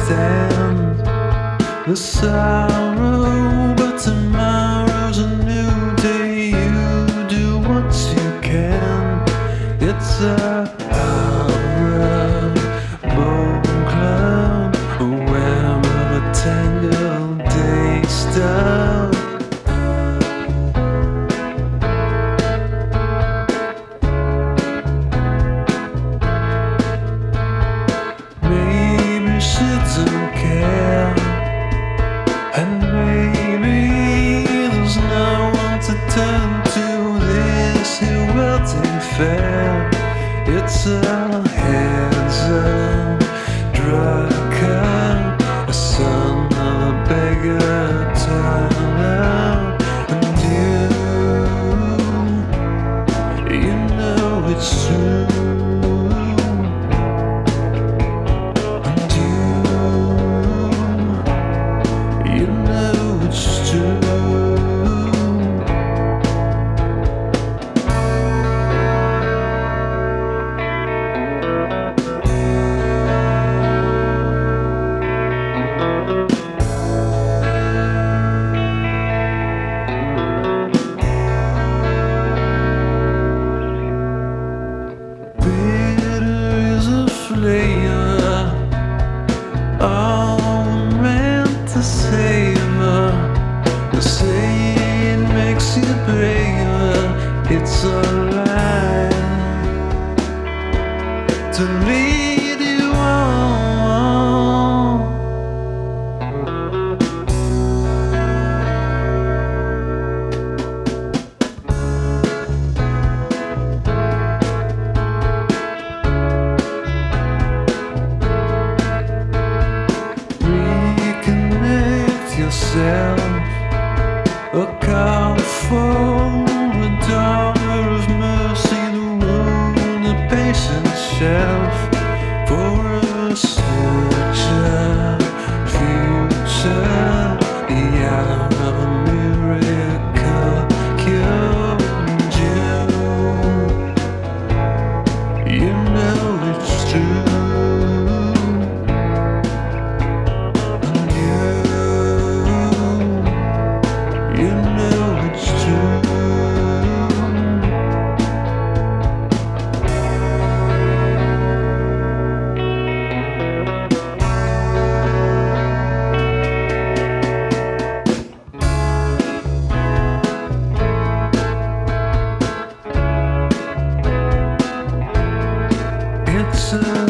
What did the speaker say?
understand the sorrow, but tomorrow's a new day. You do what you can. It's a horror, bone cloud, a web of a tangled day stuff. Maybe she don't care, and maybe there's no one to turn to. This here world ain't fair. It's a handsome drug cup, a son of a beggar turned out. And you know it's true. And you know it's true. All meant to savor. The saying makes you braver. It's a lie to lead you on. Yourself a call for a daughter of mercy, the wounded patient shelf for a searcher future, the hour of a miracle cure. You know it's true. It's a